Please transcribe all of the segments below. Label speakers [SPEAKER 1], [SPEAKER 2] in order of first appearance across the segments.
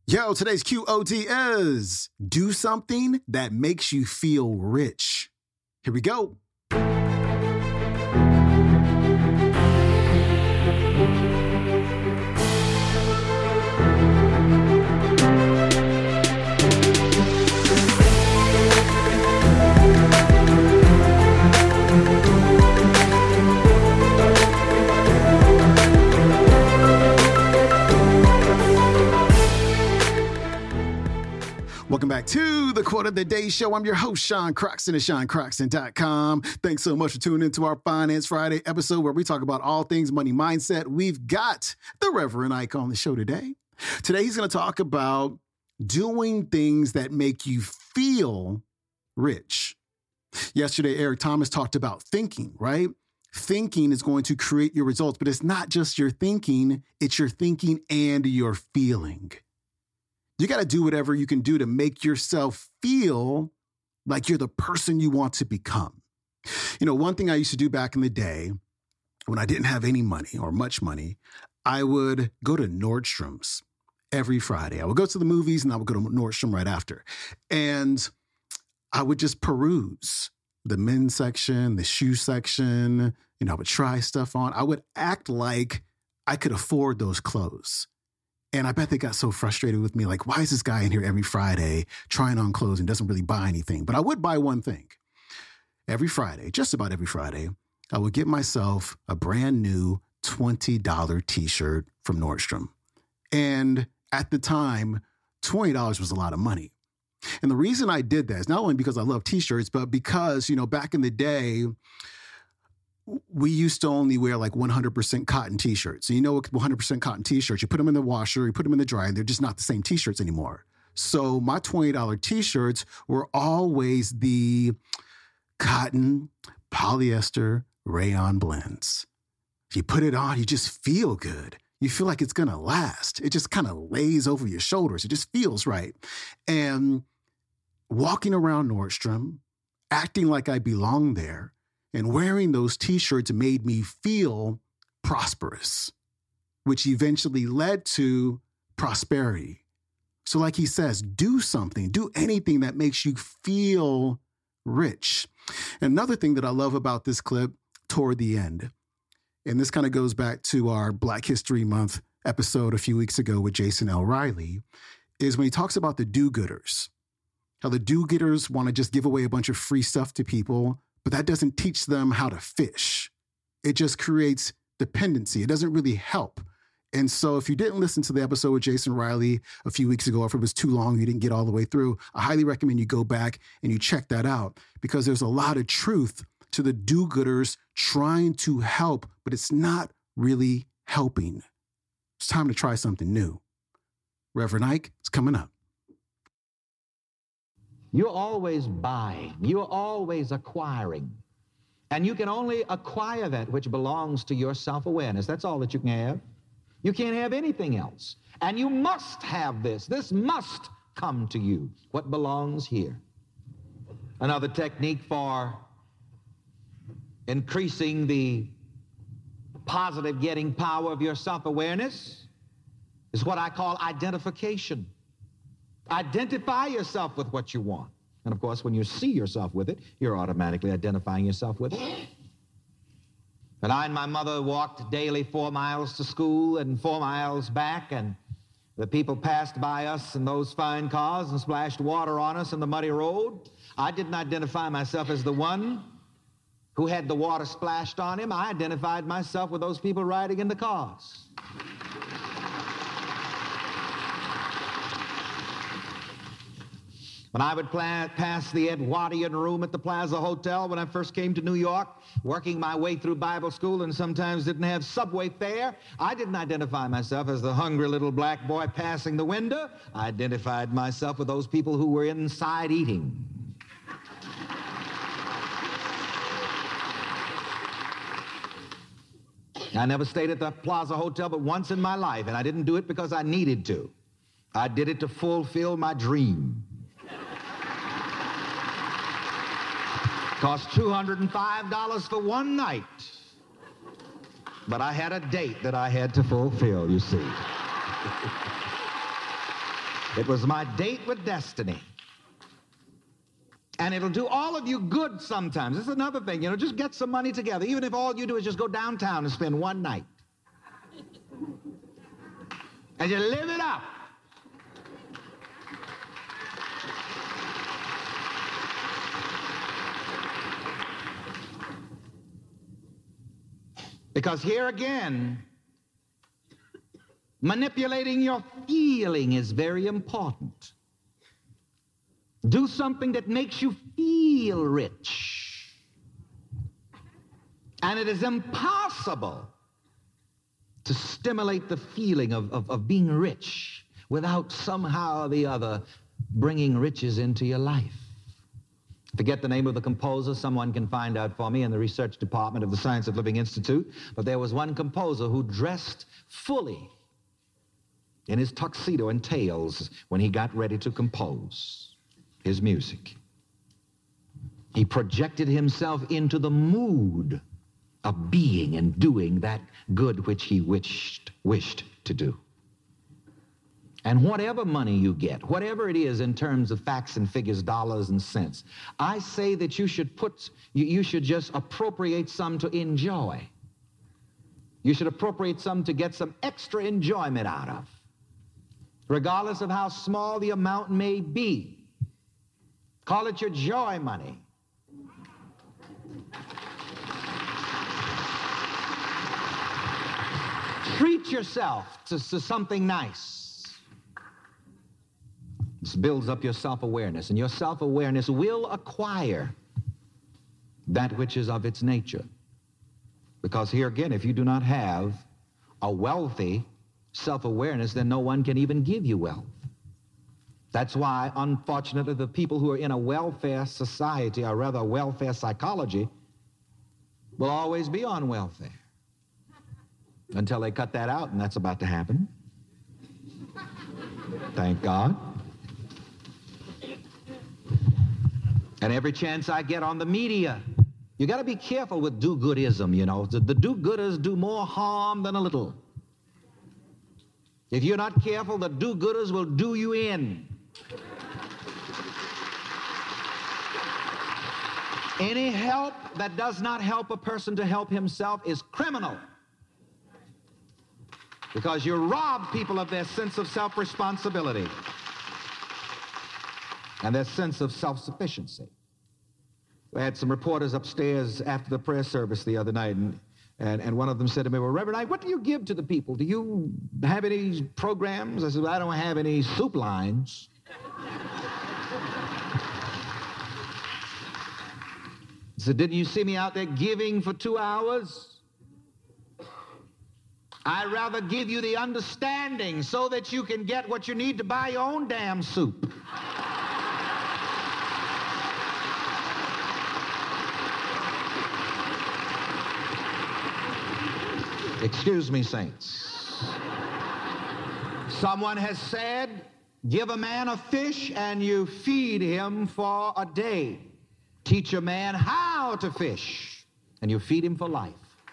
[SPEAKER 1] Yo, today's QOD is do something that makes you feel rich. Here we go. Welcome back to the Quote of the Day Show. I'm your host, Sean Croxton of SeanCroxton.com. Thanks so much for tuning into our Finance Friday episode where we talk about all things money mindset. We've got the Reverend Ike on the show today. Today, he's going to talk about doing things that make you feel rich. Yesterday, Eric Thomas talked about thinking, right? Thinking is going to create your results, but it's not just your thinking, it's your thinking and your feeling. You got to do whatever you can do to make yourself feel like you're the person you want to become. You know, one thing I used to do back in the day when I didn't have any money or much money, I would go to Nordstrom's every Friday. I would go to the movies and I would go to Nordstrom right after. And I would just peruse the men's section, the shoe section. You know, I would try stuff on. I would act like I could afford those clothes. And I bet they got so frustrated with me, like, why is this guy in here every Friday trying on clothes and doesn't really buy anything? But I would buy one thing. Every Friday, just about every Friday, I would get myself a brand new $20 t-shirt from Nordstrom. And at the time, $20 was a lot of money. And the reason I did that is not only because I love t-shirts, but because, you know, back in the day, we used to only wear like 100% cotton t-shirts. And you know, 100% cotton t-shirts, you put them in the washer, you put them in the dryer, and they're just not the same t-shirts anymore. So my $20 t-shirts were always the cotton, polyester, rayon blends. You put it on, you just feel good. You feel like it's going to last. It just kind of lays over your shoulders. It just feels right. And walking around Nordstrom, acting like I belong there, and wearing those t-shirts made me feel prosperous, which eventually led to prosperity. So like he says, do something, do anything that makes you feel rich. Another thing that I love about this clip toward the end, and this kind of goes back to our Black History Month episode a few weeks ago with Jason L. Riley, is when he talks about the do-gooders, how the do-gooders want to just give away a bunch of free stuff to people, but that doesn't teach them how to fish. It just creates dependency. It doesn't really help. And so if you didn't listen to the episode with Jason Riley a few weeks ago, or if it was too long, you didn't get all the way through, I highly recommend you go back and you check that out, because there's a lot of truth to the do-gooders trying to help, but it's not really helping. It's time to try something new. Reverend Ike, it's coming up.
[SPEAKER 2] You're always buying. You're always acquiring. And you can only acquire that which belongs to your self-awareness. That's all that you can have. You can't have anything else. And you must have this. This must come to you, what belongs here. Another technique for increasing the positive getting power of your self-awareness is what I call identification. Identify yourself with what you want. And of course, when you see yourself with it, you're automatically identifying yourself with it. And I and my mother walked daily 4 miles to school and 4 miles back, and the people passed by us in those fine cars and splashed water on us in the muddy road. I didn't identify myself as the one who had the water splashed on him. I identified myself with those people riding in the cars. When I would pass the Edwardian room at the Plaza Hotel when I first came to New York, working my way through Bible school and sometimes didn't have subway fare, I didn't identify myself as the hungry little black boy passing the window. I identified myself with those people who were inside eating. I never stayed at the Plaza Hotel but once in my life, and I didn't do it because I needed to. I did it to fulfill my dream. Cost $205 for one night. But I had a date that I had to fulfill, you see. It was my date with destiny. And it'll do all of you good sometimes. This is another thing, just get some money together. Even if all you do is just go downtown and spend one night. And you live it up. Because here again, manipulating your feeling is very important. Do something that makes you feel rich. And it is impossible to stimulate the feeling of being rich without somehow or the other bringing riches into your life. Forget the name of the composer. Someone can find out for me in the research department of the Science of Living Institute. But there was one composer who dressed fully in his tuxedo and tails when he got ready to compose his music. He projected himself into the mood of being and doing that good which he wished to do. And whatever money you get, whatever it is in terms of facts and figures, dollars and cents, I say that you should just appropriate some to enjoy. You should appropriate some to get some extra enjoyment out of, regardless of how small the amount may be. Call it your joy money. Treat yourself to something nice. This builds up your self-awareness, and your self-awareness will acquire that which is of its nature. Because here again, if you do not have a wealthy self-awareness, then no one can even give you wealth. That's why, unfortunately, the people who are in a welfare society, or rather a welfare psychology, will always be on welfare until they cut that out, and that's about to happen. Thank God. And every chance I get on the media, you got to be careful with do-goodism, The do-gooders do more harm than a little. If you're not careful, the do-gooders will do you in. Any help that does not help a person to help himself is criminal. Because you rob people of their sense of self-responsibility and their sense of self-sufficiency. I had some reporters upstairs after the prayer service the other night, and one of them said to me, "Well, Reverend Ike, what do you give to the people? Do you have any programs?" I said, "Well, I don't have any soup lines." He said, "Didn't you see me out there giving for 2 hours? I'd rather give you the understanding so that you can get what you need to buy your own damn soup." Excuse me, saints. Someone has said, give a man a fish and you feed him for a day. Teach a man how to fish and you feed him for life.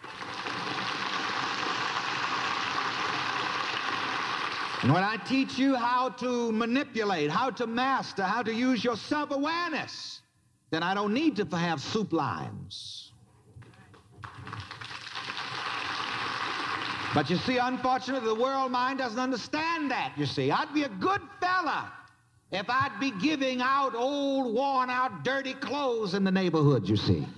[SPEAKER 2] And when I teach you how to manipulate, how to master, how to use your self-awareness, then I don't need to have soup lines. But you see, unfortunately, the world mind doesn't understand that, you see. I'd be a good fella if I'd be giving out old, worn-out, dirty clothes in the neighborhood, you see.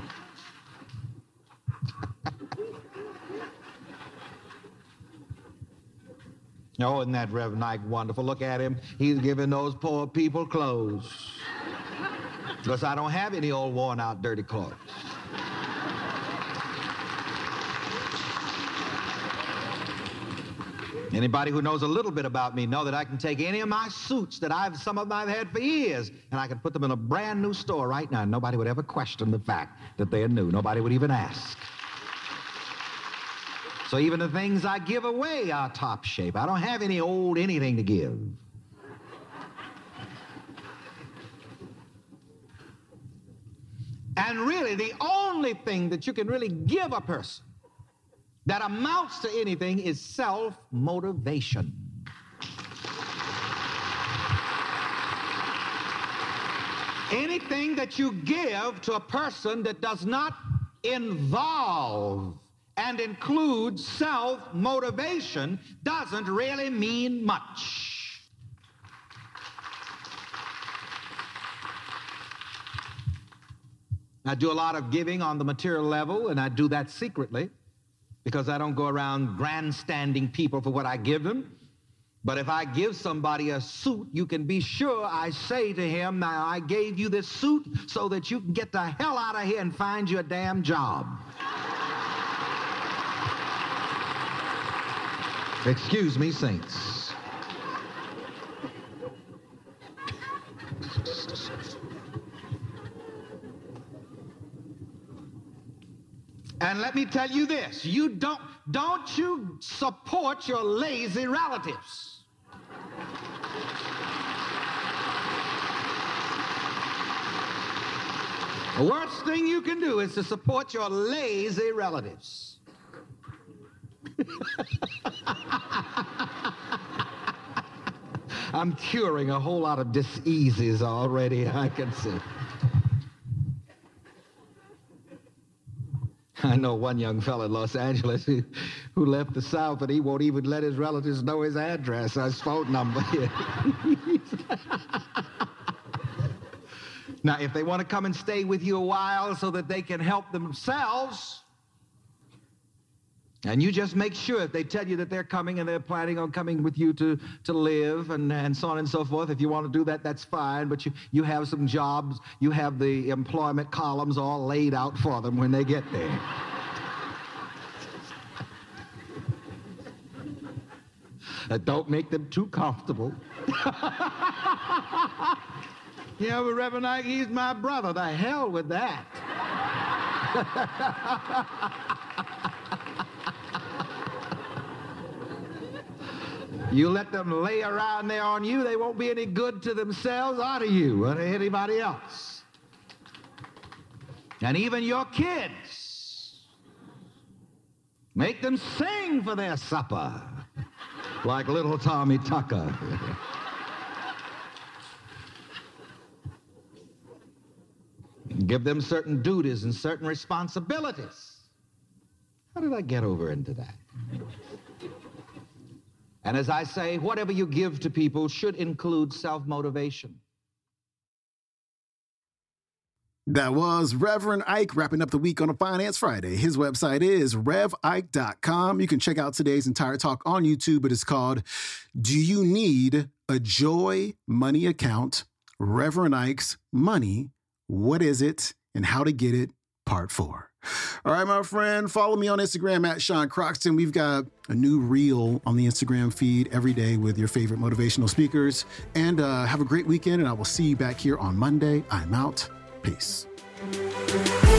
[SPEAKER 2] Oh, isn't that Reverend Ike wonderful? Look at him. He's giving those poor people clothes. Because I don't have any old, worn-out, dirty clothes. Anybody who knows a little bit about me know that I can take any of my suits that some of them I've had for years, and I can put them in a brand new store right now. Nobody would ever question the fact that they're new. Nobody would even ask. So even the things I give away are top shape. I don't have any old anything to give. And really, the only thing that you can really give a person that amounts to anything is self-motivation. Anything that you give to a person that does not involve and include self-motivation doesn't really mean much. I do a lot of giving on the material level, and I do that secretly because I don't go around grandstanding people for what I give them. But if I give somebody a suit, you can be sure I say to him, now I gave you this suit so that you can get the hell out of here and find you a damn job. Excuse me, saints. And let me tell you this, don't you support your lazy relatives. The worst thing you can do is to support your lazy relatives. I'm curing a whole lot of diseases already, I can see. I know one young fellow in Los Angeles who left the South, and he won't even let his relatives know his address or his phone number. Now, if they want to come and stay with you a while so that they can help themselves, and you just make sure if they tell you that they're coming and they're planning on coming with you to live and so on and so forth, if you want to do that, that's fine, but you have some jobs, you have the employment columns all laid out for them when they get there. Don't make them too comfortable. Yeah, but Reverend Ike, he's my brother. The hell with that. You let them lay around there on you, they won't be any good to themselves or to you or to anybody else. And even your kids, make them sing for their supper, like little Tommy Tucker. Give them certain duties and certain responsibilities. How did I get over into that? And as I say, whatever you give to people should include self-motivation.
[SPEAKER 1] That was Reverend Ike wrapping up the week on a Finance Friday. His website is revike.com. You can check out today's entire talk on YouTube. It is called, Do You Need a Joy Money Account? Reverend Ike's Money. What is it and how to get it? Part 4. All right, my friend, follow me on Instagram at Sean Croxton. We've got a new reel on the Instagram feed every day with your favorite motivational speakers. And have a great weekend, and I will see you back here on Monday. I'm out. Peace.